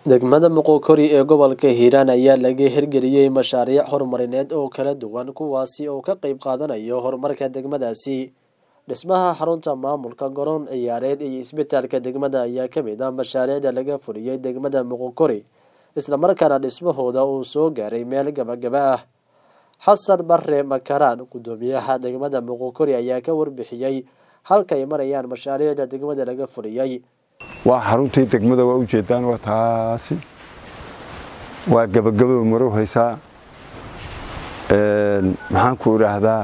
degmada Moqokori ee gobolka Hiiraan ayaa laga hirgeliyay mashaariic horumarineed oo kala duwan kuwaasi oo ka qayb qaadanaya horumarka degmadaasi. Dhismaha xarunta maamulka garoon ciyaareed iyo isbitaalka degmada ayaa ka mid ah mashaariicda laga fuliyay degmada Moqokori, isla markaana dhismahooda uu soo gaaray meel gabagaba ah. Xasan Barre Makaraan, gudoomiyaha degmada Moqokori, ayaa ka warbixiyay halka ay marayaan mashaariicda degmada laga fuliyay. waa xaruntii degmada waa u jeedaan waa taasi waa gabagabo maro haysa maxaan ku raahdaa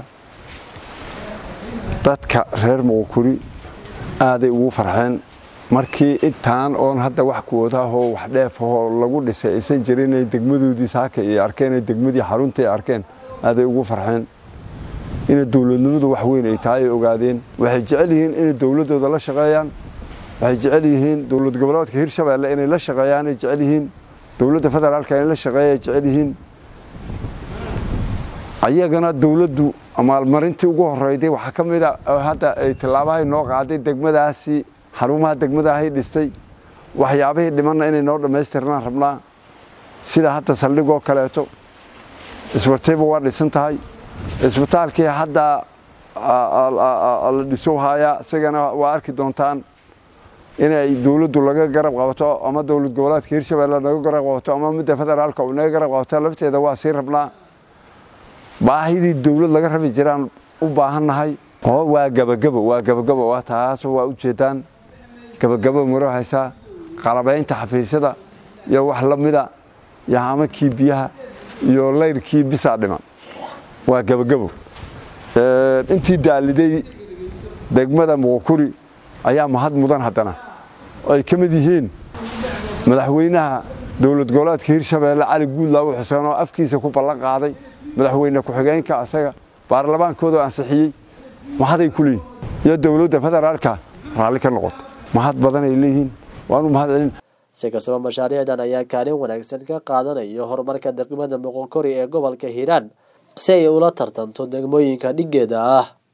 dadka reer Moqokori aaday ugu farxeen markii intaan oo hadda wax ku wada oo wax dheef oo lagu dhisay aysan jirin ay degmadoodii saaka ay arkeen degmadii xaruntii arkeen aaday ugu farxeen in dawladnimadu wax weyn ay tahay ogaadeen waxay jecel yihiin in dawladooda la shaqeeyaan waxay jecel yihiin dawlad goboleedka Hirshabeelle inay la shaqeeyaan ay jecel yihiin dawladda federaalka inay la shaqeeyaan jecel yihiin ayagana dawladdu amaalmarintii ugu horeeyay waxa kamid ah hadda ay tilaabahay noo qaaday degmadaasi xarumaha degmada ay dhistay waxyaabaha dhimanna inay noo dhameystirnaan rabnaa sida hadda saldhigoo kaleeto isbarteeba waa dhisan tahay isbitaalkii hadda la dhiso haya isagana waa arki doontaan inay dawladdu laga garab qabato ama dawlad goboleedka Hirshabeelle laga garab qabato ama midda federaalka uu naga garab qabato lafteeda waa sii rabnaa baahidii dawlad laga rabi jiraan u baahanahay oo waa gabagabo waa taas waa u jeedaan gabagabo maro haysa qalabaynta xafiisyada iyo wax la mida yahamakii biyaha iyo leyrkii bisa dhiman waa gabagabo intii daaliday degmada Moqokori ayaa mahad mudan haddana ay kamid yihiin madaxweynaha dawlad goboleedka Hirshabeelle Cali Guudlaaw Xuseen oo afkiisa ku ballan qaaday madaxweyne ku xigeenka asaga baarlamaankooda ansixiyay mahaday kulii iyo dawladda federaalka raali ka noqoto mahad badan ay leeyihiin waanu mahadcelin si kastaba mashaariicdan ayaa kaalin wanaagsan ka qaadanaya horumarka degmada Moqokori ee gobolka Hiiraan si ay ula tartanto degmooyinka dhigeeda ah.